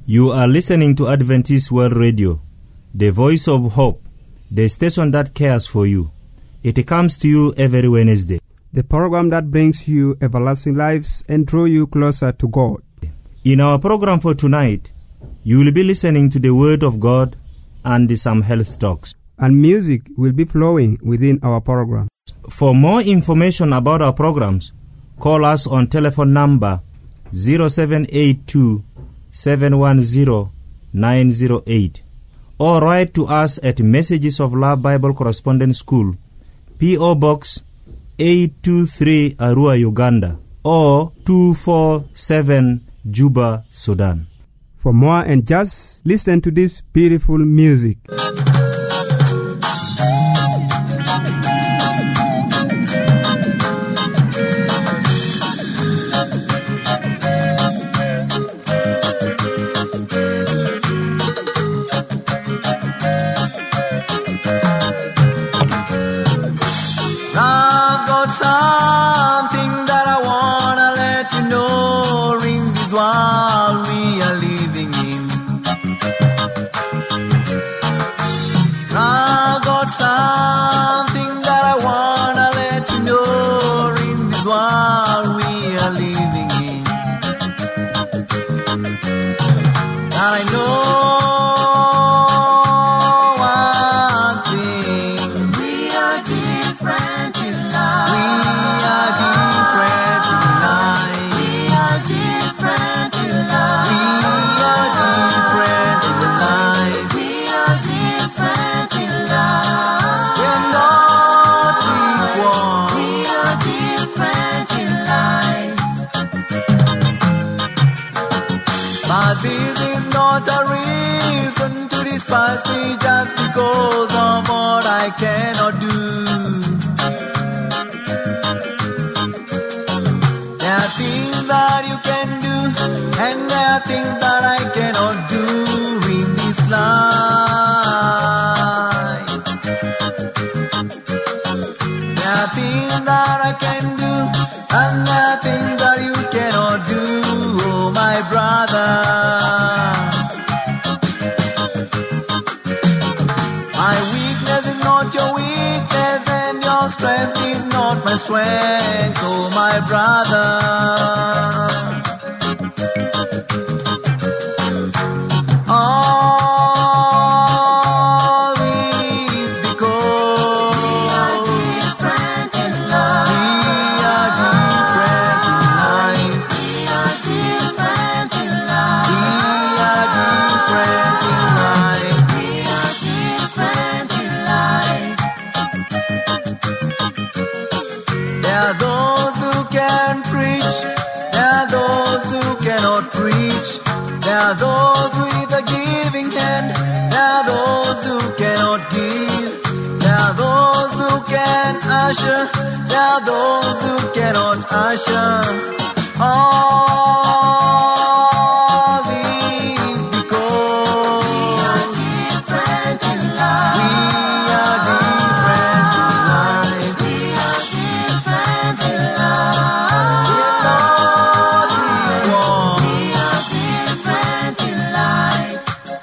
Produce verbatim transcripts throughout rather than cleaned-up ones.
You are listening to Adventist World Radio, the voice of hope, the station that cares for you. It comes to you every Wednesday. The program that brings you everlasting lives and draw you closer to God. In our program for tonight, you will be listening to the Word of God and some health talks. And music will be flowing within our program. For more information about our programs, call us on telephone number zero seven eight two, seven one zero, nine zero eight or write to us at Messages of Love Bible Correspondence School, P O Box eight two three, Arua, Uganda, or two four seven, Juba, Sudan. For more and just listen to this beautiful music. Cannot do. There are things that you can do, and there are things that I cannot do in this life. There are things that I can do, and there are things that you cannot do, oh my brother. My weakness is not your weakness, and your strength is not my strength, oh my brother. All this because we are different in love. We are different in life. We are different in love. We are different in life. We are different in life. There are those who can preach. There are those who cannot preach. There are those with a giving hand. There are those who cannot give. There are those who can usher. There are those who cannot usher. All these because we are different in love. We are different in life. We are different in love. We are not equal. We are different in life.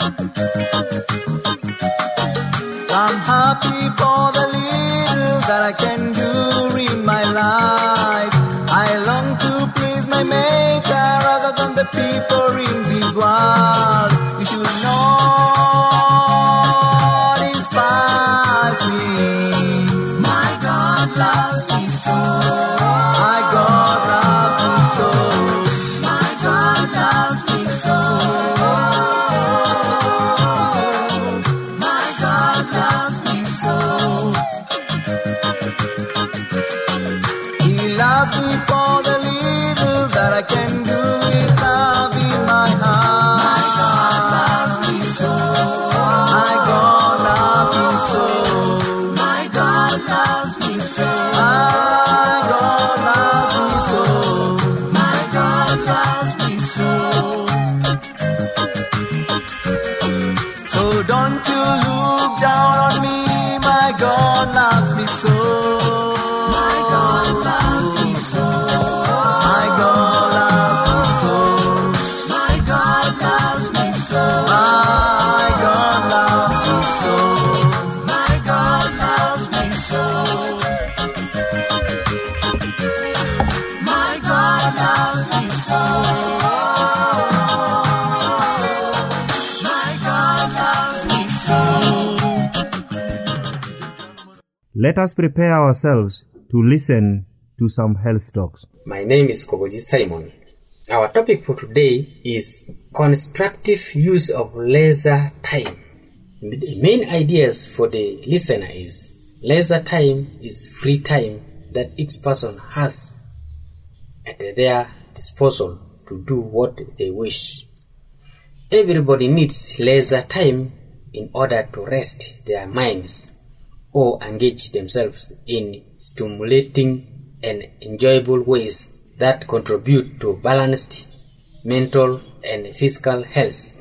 I'm happy for the little that I can do in my life. I long to please my Maker rather than the people in this world. You should not despise me. My God loves me so. My God loves me so. My God loves me so. My God loves me so. He loves me for the little that I can do with love in Let us prepare ourselves to listen to some health talks. My name is Koboji Simon. Our topic for today is constructive use of leisure time. The main ideas for the listener is leisure time is free time that each person has at their disposal to do what they wish. Everybody needs leisure time in order to rest their minds or engage themselves in stimulating and enjoyable ways that contribute to balanced mental and physical health.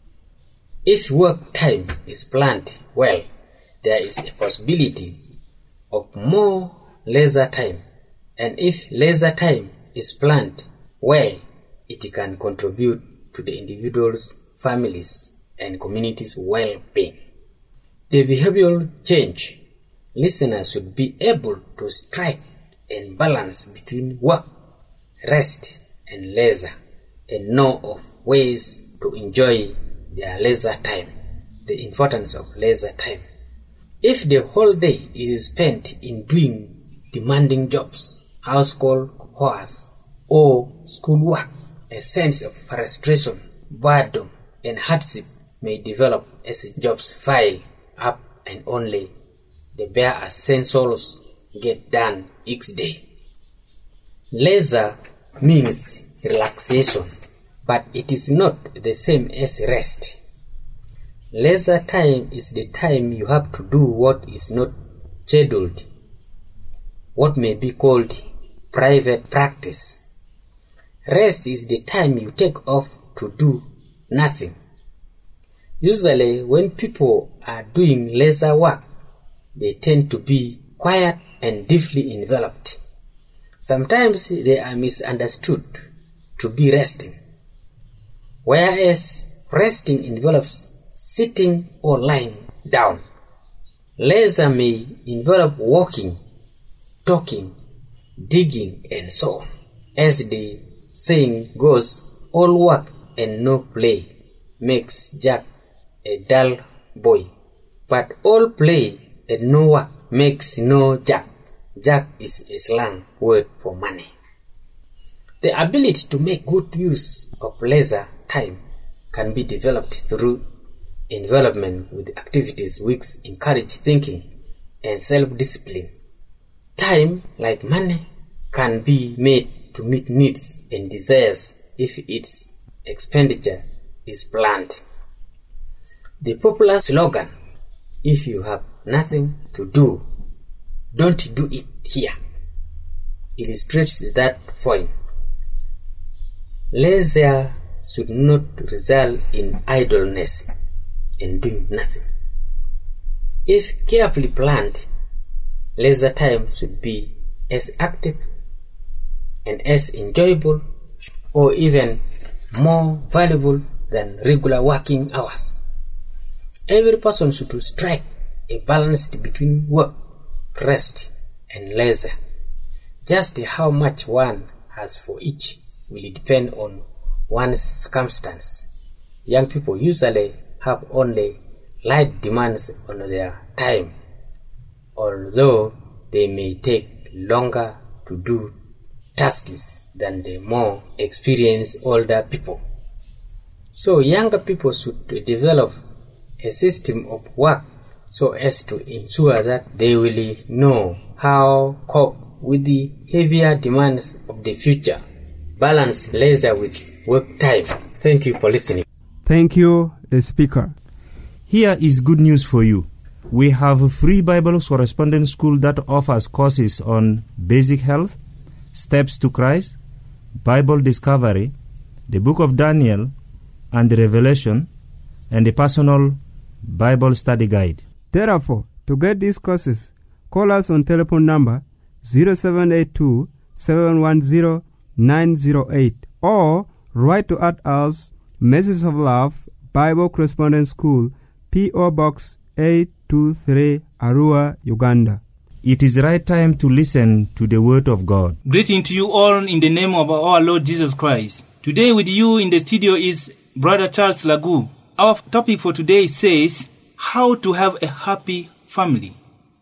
If work time is planned well, there is a possibility of more leisure time, and if leisure time is planned well, it can contribute to the individual's, families, and community's well-being. The behavioral change, listeners should be able to strike and balance between work, rest, and leisure, and know of ways to enjoy their leisure time, the importance of leisure time. If the whole day is spent in doing demanding jobs, household chores, or schoolwork, a sense of frustration, boredom, and hardship may develop as jobs pile up and only the bare essentials get done each day. Leisure means relaxation, but it is not the same as rest. Leisure time is the time you have to do what is not scheduled, what may be called private practice. Rest is the time you take off to do nothing. Usually, when people are doing leisure work, they tend to be quiet and deeply enveloped. Sometimes they are misunderstood to be resting, whereas resting envelops sitting or lying down. Leisure may envelop walking, talking, digging, and so on. As the saying goes, all work and no play makes Jack a dull boy, but all play and no work makes no Jack. Jack is a slang word for money. The ability to make good use of leisure time can be developed through involvement with activities which encourage thinking and self-discipline. Time, like money, can be made to meet needs and desires if its expenditure is planned. The popular slogan, "If you have nothing to do, don't do it here," illustrates that point. Leisure should not result in idleness and doing nothing. If carefully planned, leisure time should be as active and as enjoyable or even more valuable than regular working hours. Every person should strike a balance between work, rest, and leisure. Just how much one has for each will depend on one's circumstance. Young people usually have only light demands on their time, although they may take longer to do tasks than the more experienced older people. So younger people should develop a system of work so as to ensure that they will know how to cope with the heavier demands of the future. Balance leisure with work time. Thank you for listening. Thank you, the speaker. Here is good news for you. We have a free Bible correspondence school that offers courses on basic health, steps to Christ, Bible discovery, the book of Daniel, and the Revelation, and a personal Bible study guide. Therefore, to get these courses, call us on telephone number zero seven eight two, seven one zero, nine zero eight or write to at us, Message of Love, Bible Correspondence School, P O Box eight two three, Arua, Uganda. It is right time to listen to the Word of God. Greeting to you all in the name of our Lord Jesus Christ. Today with you in the studio is Brother Charles Lagu. Our topic for today says, how to have a happy family.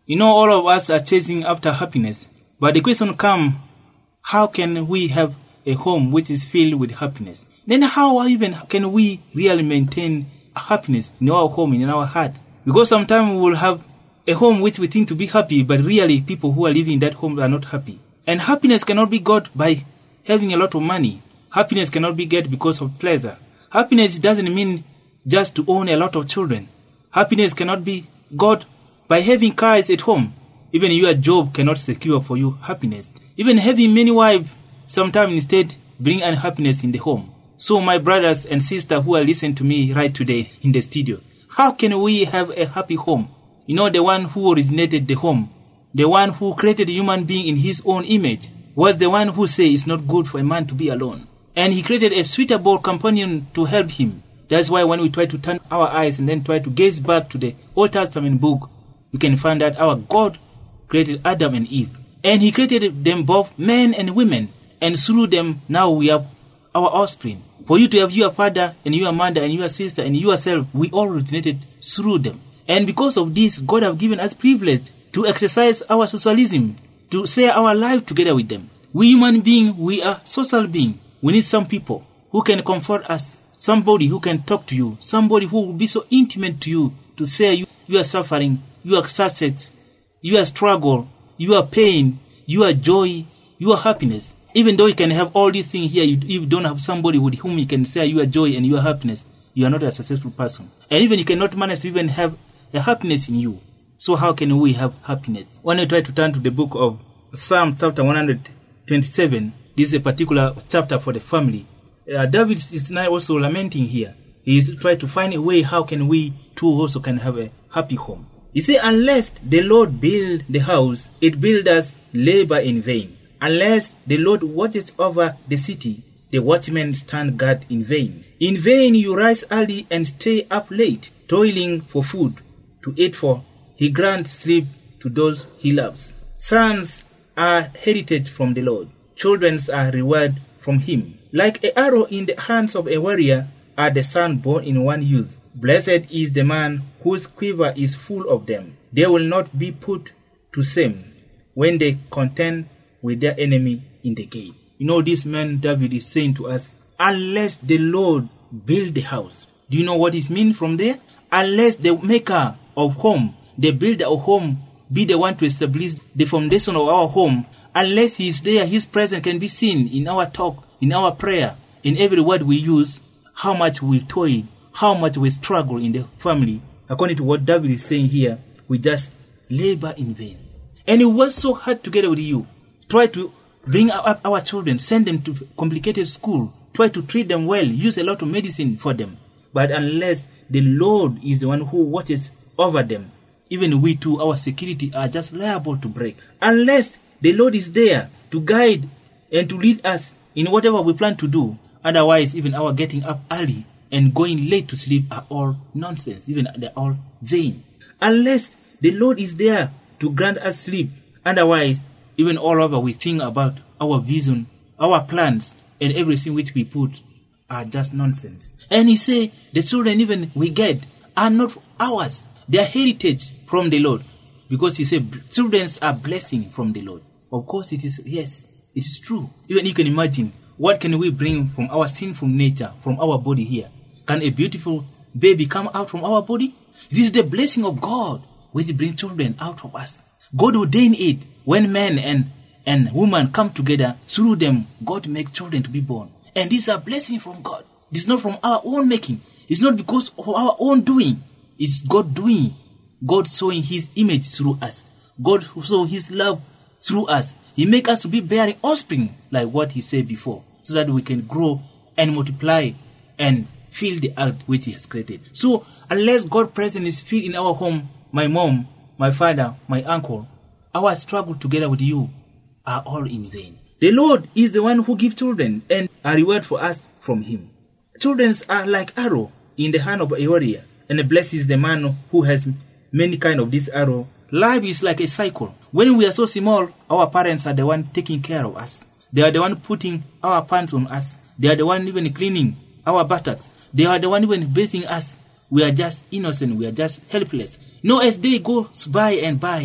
You know, all of us are chasing after happiness. But the question comes, how can we have a home which is filled with happiness? Then how even can we really maintain happiness in our home, in our heart? Because sometimes we will have a home which we think to be happy, but really people who are living in that home are not happy. And happiness cannot be got by having a lot of money. Happiness cannot be get because of pleasure. Happiness doesn't mean just to own a lot of children. Happiness cannot be got by having cars at home. Even your job cannot secure for you happiness. Even having many wives sometimes instead bring unhappiness in the home. So my brothers and sisters who are listening to me right today in the studio, how can we have a happy home? You know, the one who originated the home, the one who created a human being in his own image, was the one who said it's not good for a man to be alone. And he created a suitable companion to help him. That's why when we try to turn our eyes and then try to gaze back to the Old Testament book, we can find that our God created Adam and Eve. And he created them both men and women. And through them, now we have our offspring. For you to have your father and your mother and your sister and yourself, we all originated through them. And because of this, God have given us privilege to exercise our socialism, to share our life together with them. We human beings, we are social beings. We need some people who can comfort us, somebody who can talk to you, somebody who will be so intimate to you, to share you, your suffering, your success, your struggle, your pain, your joy, your happiness. Even though you can have all these things here, you, you don't have somebody with whom you can share your joy and your happiness, you are not a successful person. And even you cannot manage to even have a happiness in you. So how can we have happiness? When I try to turn to the book of Psalm chapter one hundred twenty-seven, this is a particular chapter for the family. Uh, David is now also lamenting here. He is trying to find a way how can we too also can have a happy home. He says, unless the Lord build the house, it builders labor in vain. Unless the Lord watches over the city, the watchmen stand guard in vain. In vain you rise early and stay up late, toiling for food to eat, for he grants sleep to those he loves. Sons are heritage from the Lord. Children are reward from him. Like an arrow in the hands of a warrior are the sons born in one youth. Blessed is the man whose quiver is full of them. They will not be put to shame when they contend with their enemy in the gate. You know, this man David is saying to us, unless the Lord build the house. Do you know what it means from there? Unless the maker of home, the builder of home, be the one to establish the foundation of our home, unless he is there, his presence can be seen in our talk, in our prayer, in every word we use, how much we toil, how much we struggle in the family. According to what David is saying here, we just labor in vain. And it was so hard together with you. Try to bring up our children, send them to complicated school, try to treat them well, use a lot of medicine for them. But unless the Lord is the one who watches over them, even we too, our security are just liable to break. Unless the Lord is there to guide and to lead us in whatever we plan to do. Otherwise, even our getting up early and going late to sleep are all nonsense. Even they're all vain. Unless the Lord is there to grant us sleep. Otherwise, even all over we think about our vision, our plans, and everything which we put are just nonsense. And he say, the children even we get are not ours. They are heritage from the Lord. Because he said, children are blessing from the Lord. Of course it is, yes, it is true. Even you can imagine, what can we bring from our sinful nature, from our body here? Can a beautiful baby come out from our body? It is the blessing of God which brings children out of us. God ordained it. When men and, and women come together, through them, God makes children to be born. And these are blessings from God. It's not from our own making. It's not because of our own doing. It's God doing. God showing his image through us. God show his love through us. He make us to be bearing offspring, like what he said before, so that we can grow and multiply and fill the earth which he has created. So, unless God's presence is filled in our home, my mom, my father, my uncle, our struggle together with you are all in vain. The Lord is the one who gives children and a reward for us from him. Children are like arrow in the hand of a warrior, and blesses the man who has many kind of this arrow. Life is like a cycle. When we are so small, our parents are the one taking care of us. They are the one putting our pants on us. They are the one even cleaning our buttocks. They are the one even bathing us. We are just innocent. We are just helpless. No, as day goes by and by,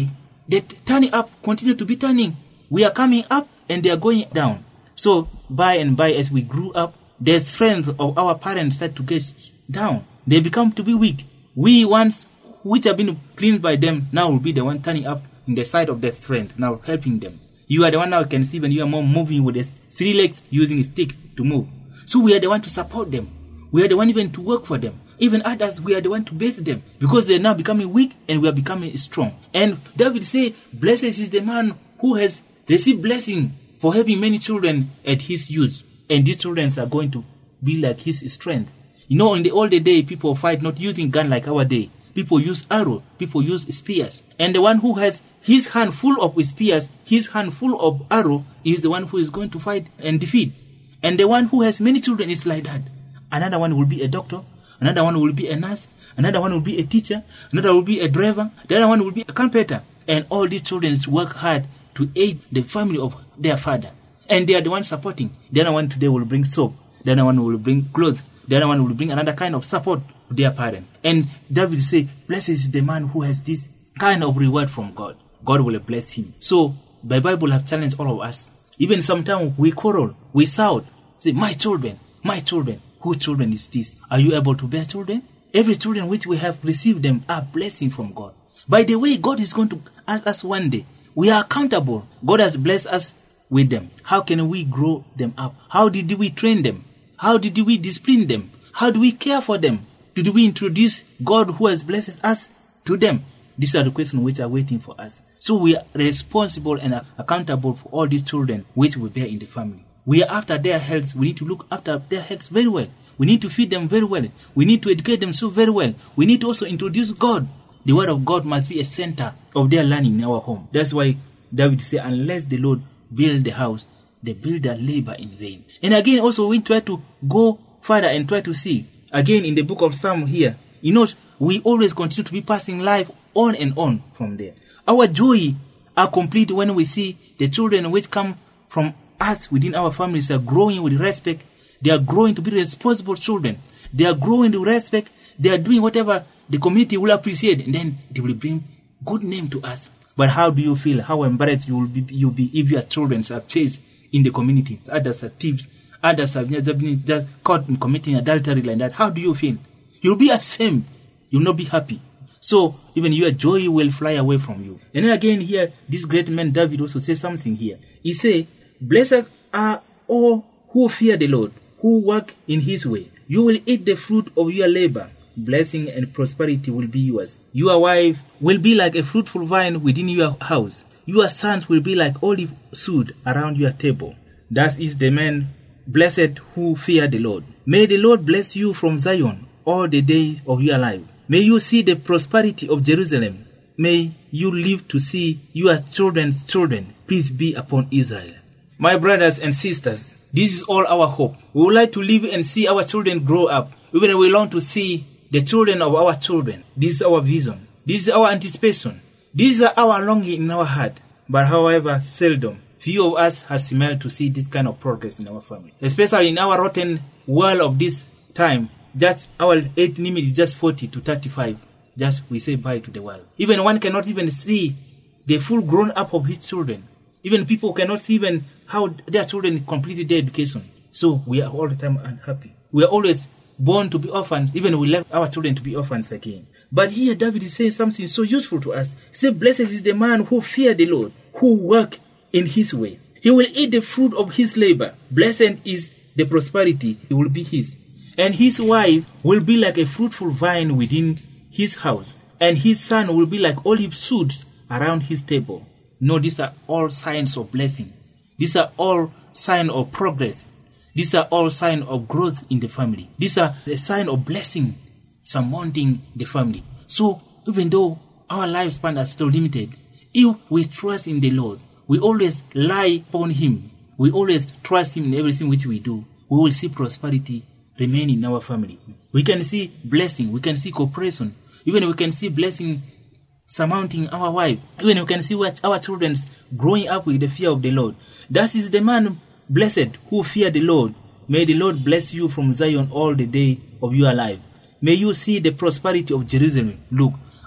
the turning up continue to be turning. We are coming up and they are going down. So by and by, as we grew up, the strength of our parents start to get down. They become to be weak. We once, which have been cleaned by them, now will be the one turning up in the side of their strength, now helping them. You are the one now can see when you are more moving with the three legs, using a stick to move. So we are the one to support them. We are the one even to work for them. Even others, we are the one to bathe them, because they are now becoming weak and we are becoming strong. And David say, blessed is the man who has received blessing for having many children at his use. And these children are going to be like his strength. You know, in the older day, people fight not using gun like our day. People use arrow, people use spears. And the one who has his hand full of spears, his hand full of arrow, is the one who is going to fight and defeat. And the one who has many children is like that. Another one will be a doctor, another one will be a nurse, another one will be a teacher, another will be a driver, the other one will be a carpenter. And all these children work hard to aid the family of their father. And they are the ones supporting. The other one today will bring soap, the other one will bring clothes, the other one will bring another kind of support to their parent. And David say, blessed is the man who has this kind of reward from God. God will bless him. So the Bible have challenged all of us. Even sometimes we quarrel, we shout, say, my children, my children. Whose children is this? Are you able to bear children? Every children which we have received them are blessing from God. By the way, God is going to ask us one day. We are accountable. God has blessed us with them. How can we grow them up? How did we train them? How did we discipline them? How do we care for them? Did we introduce God who has blessed us to them? These are the questions which are waiting for us. So we are responsible and accountable for all these children which we bear in the family. We are after their health. We need to look after their health very well. We need to feed them very well. We need to educate them so very well. We need to also introduce God. The word of God must be a center of their learning in our home. That's why David said, unless the Lord build the house, the builder labor in vain. And again, also we try to go further and try to see. Again, in the book of Psalm here, you know, we always continue to be passing life on and on from there. Our joy are complete when we see the children which come from us within our families are growing with respect. They are growing to be responsible children. They are growing with respect. They are doing whatever the community will appreciate, and then they will bring good name to us. But how do you feel? How embarrassed you will be, you'll be if your children are chased in the community? Others are thieves. Others have been just caught in committing adultery like that. How do you feel? You'll be ashamed. You'll not be happy. So even your joy will fly away from you. And then again here, this great man David also says something here. He say, blessed are all who fear the Lord, who work in his way. You will eat the fruit of your labor. Blessing and prosperity will be yours. Your wife will be like a fruitful vine within your house. Your sons will be like olive shoot around your table. Thus is the man blessed who fear the Lord. May the Lord bless you from Zion all the days of your life. May you see the prosperity of Jerusalem. May you live to see your children's children. Peace be upon Israel. My brothers and sisters, this is all our hope. We would like to live and see our children grow up. Even we long to see the children of our children. This is our vision. This is our anticipation. These are our longing in our heart. But however, seldom, few of us have smelled to see this kind of progress in our family. Especially in our rotten world of this time. Just our age limit is just forty to thirty-five. Just we say bye to the world. Even one cannot even see the full grown up of his children. Even people cannot see even how their children completed their education. So we are all the time unhappy. We are always born to be orphans. Even we left our children to be orphans again. But here David is saying something so useful to us. He said, blessed is the man who fear the Lord, who work in his way. He will eat the fruit of his labor. Blessed is the prosperity. It will be his. And his wife will be like a fruitful vine within his house. And his son will be like olive shoots around his table. No, these are all signs of blessing. These are all signs of progress. These are all signs of growth in the family. These are the sign of blessing surmounting the family. So even though our lifespan is still limited, if we trust in the Lord, we always rely upon him, we always trust him in everything which we do, we will see prosperity remain in our family. We can see blessing, we can see cooperation, even we can see blessing surmounting our wife, even we can see what our children growing up with the fear of the Lord. That is the man blessed who fear the Lord. May the Lord bless you from Zion all the day of your life. May you see the prosperity of Jerusalem. Look,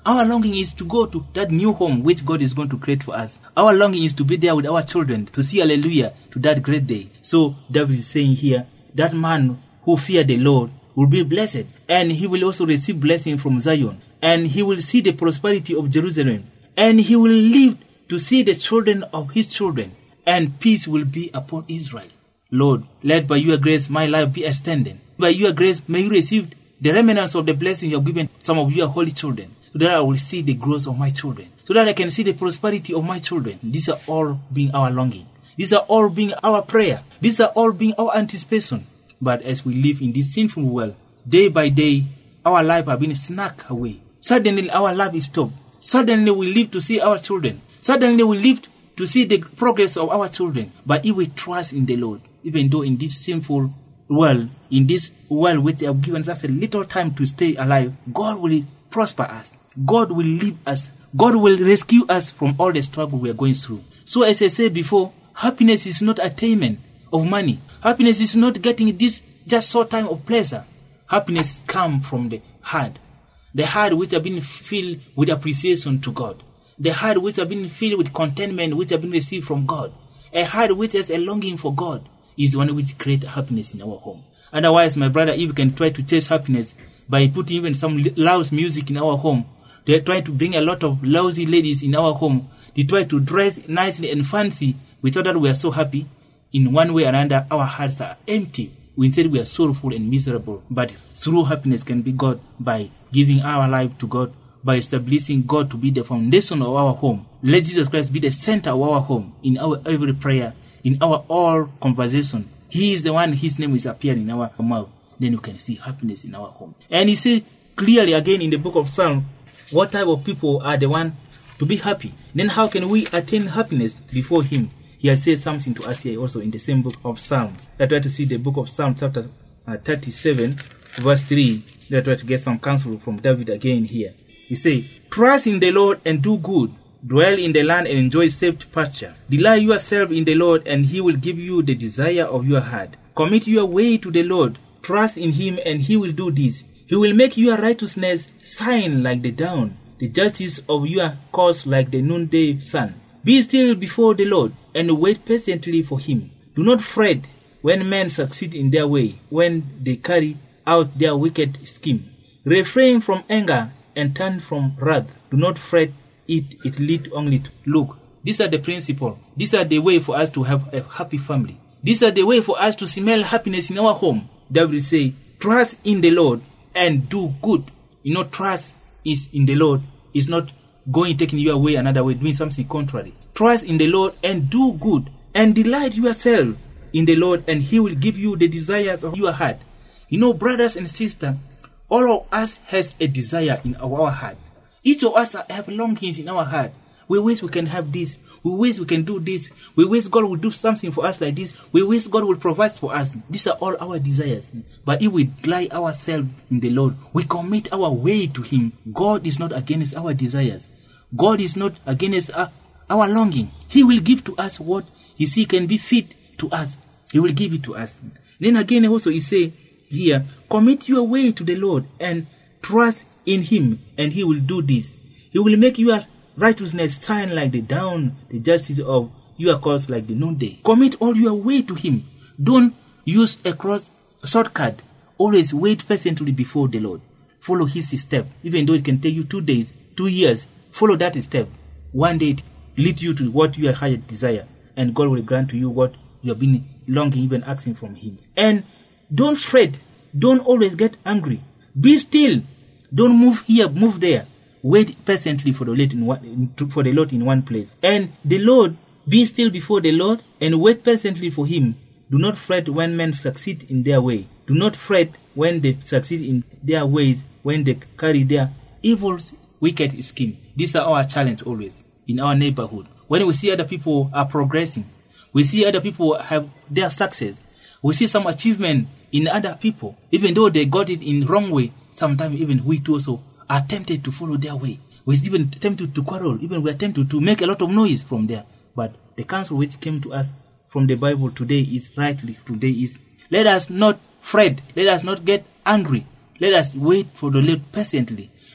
Our longing is to go to that new home which God is going to create for us. Our longing is to be there with our children, to see hallelujah to that great day. So David is saying here, that man who feared the Lord will be blessed, and he will also receive blessing from Zion, and he will see the prosperity of Jerusalem, and he will live to see the children of his children, and peace will be upon Israel. Lord, let by your grace my life be extended. By your grace may you receive the remnants of the blessing you have given some of your holy children, so that I will see the growth of my children, so that I can see the prosperity of my children. These are all being our longing. These are all being our prayer. These are all being our anticipation. But as we live in this sinful world, day by day, our life has been snatched away. Suddenly our life is stopped. Suddenly we live to see our children. Suddenly we live to see the progress of our children. But if we trust in the Lord, even though in this sinful world, in this world which they have given us a little time to stay alive, God will prosper us. God will lead us. God will rescue us from all the struggle we are going through. So as I said before, happiness is not attainment of money. Happiness is not getting this just short time of pleasure. Happiness comes from the heart. The heart which have been filled with appreciation to God. The heart which have been filled with contentment which have been received from God. A heart which has a longing for God is the one which creates happiness in our home. Otherwise, my brother, if you can try to chase happiness by putting even some loud music in our home, they try to bring a lot of lousy ladies in our home. They try to dress nicely and fancy. We thought that we are so happy. In one way or another, our hearts are empty. We instead we are sorrowful and miserable. But true happiness can be got by giving our life to God, by establishing God to be the foundation of our home. Let Jesus Christ be the center of our home, in our every prayer, in our all conversation. He is the one, his name is appearing in our mouth. Then you can see happiness in our home. And he said clearly again in the book of Psalms, what type of people are the one to be happy? Then how can we attain happiness before him? He has said something to us here also in the same book of Psalms. Let's try to see the book of Psalms chapter uh, thirty-seven, verse three. Let's try to get some counsel from David again here. He says, trust in the Lord and do good. Dwell in the land and enjoy safe pasture. Delight yourself in the Lord, and he will give you the desire of your heart. Commit your way to the Lord. Trust in him, and he will do this. He will make your righteousness shine like the dawn, the justice of your cause like the noonday sun. Be still before the Lord, and wait patiently for him. Do not fret when men succeed in their way, when they carry out their wicked scheme. Refrain from anger and turn from wrath. Do not fret it, it lead only to look. These are the principles. These are the way for us to have a happy family. These are the way for us to smell happiness in our home. David say, trust in the Lord and do good. You know, trust is in the Lord. It's not going, taking you away another way, doing something contrary. Trust in the Lord and do good. And delight yourself in the Lord, and he will give you the desires of your heart. You know, brothers and sisters, all of us has a desire in our heart. Each of us have longings in our heart. We wish we can have this. We wish we can do this. We wish God will do something for us like this. We wish God will provide for us. These are all our desires. But if we delight ourselves in the Lord, we commit our way to him. God is not against our desires. God is not against our, our longing. He will give to us what he see can be fit to us. He will give it to us. Then again also he say here, commit your way to the Lord and trust in him, and he will do this. He will make your righteousness shine like the dawn, the justice of your cause like the noonday. Commit all your way to him. Don't use a cross shortcut. Always wait patiently before the Lord. Follow his step. Even though it can take you two days, two years, follow that step. One day it lead you to what your highest desire, and God will grant to you what you have been longing, even asking from him. And don't fret. Don't always get angry. Be still. Don't move here, move there. Wait patiently for the Lord in one, for the Lord in one place. And the Lord, be still before the Lord and wait patiently for him. Do not fret when men succeed in their way. Do not fret when they succeed in their ways, when they carry their evil, wicked scheme. These are our challenge always in our neighborhood. When we see other people are progressing, we see other people have their success, we see some achievement in other people, even though they got it in wrong way. Sometimes even we too also are tempted to follow their way. We're even tempted to quarrel. Even we're tempted to make a lot of noise from there. But the counsel which came to us from the Bible today is rightly today is, let us not fret. Let us not get angry. Let us wait for the Lord patiently.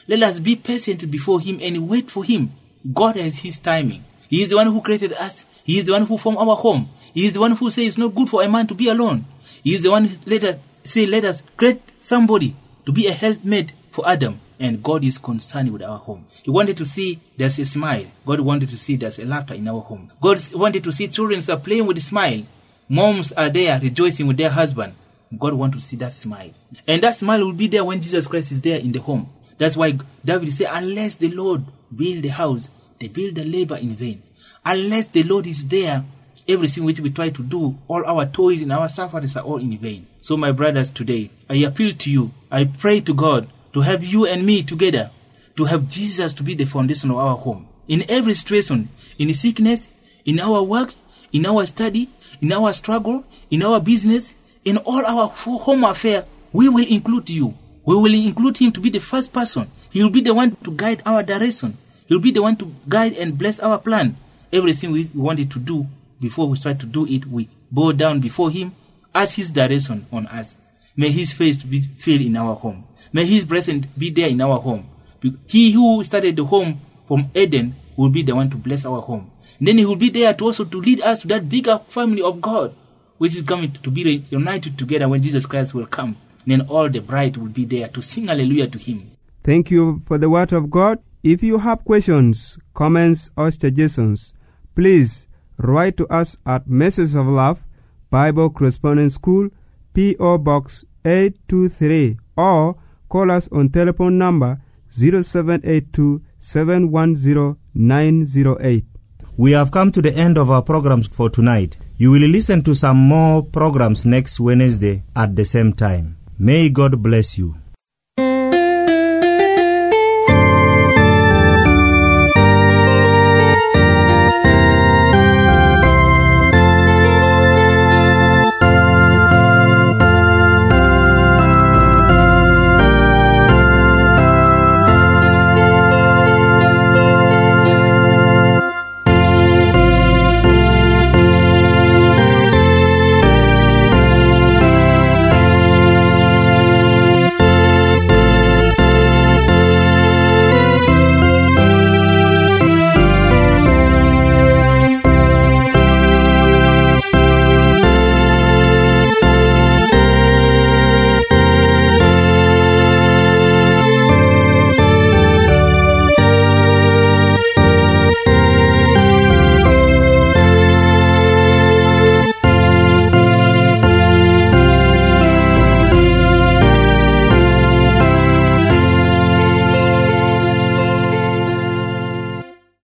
Let us be patient before him and wait for him. God has his timing. He is the one who created us. He is the one who formed our home. He is the one who says it's not good for a man to be alone. He is the one who let us say, let us create somebody to be a helpmate for Adam. And God is concerned with our home. He wanted to see there's a smile. God wanted to see there's a laughter in our home. God wanted to see children are playing with a smile. Moms are there rejoicing with their husband. God wants to see that smile. And that smile will be there when Jesus Christ is there in the home. That's why David said, unless the Lord build the house, they build the labor in vain. Unless the Lord is there, everything which we try to do, all our toil and our sufferings are all in vain. So my brothers, today, I appeal to you. I pray to God to have you and me together, to have Jesus to be the foundation of our home. In every situation, in sickness, in our work, in our study, in our struggle, in our business, in all our home affair, we will include you. We will include him to be the first person. He will be the one to guide our direction. He will be the one to guide and bless our plan. Everything we wanted to do, before we start to do it, we bow down before him, ask his direction on us. May his face be filled in our home. May his presence be there in our home. He who started the home from Eden will be the one to bless our home. And then he will be there to also to lead us to that bigger family of God, which is coming to be united together when Jesus Christ will come. And then all the bride will be there to sing hallelujah to him. Thank you for the word of God. If you have questions, comments, or suggestions, please write to us at Message of Love, Bible Correspondence School, P O Box eight two three, or call us on telephone number zero seven eight two, seven one zero, nine zero eight. We have come to the end of our programs for tonight. You will listen to some more programs next Wednesday at the same time. May God bless you.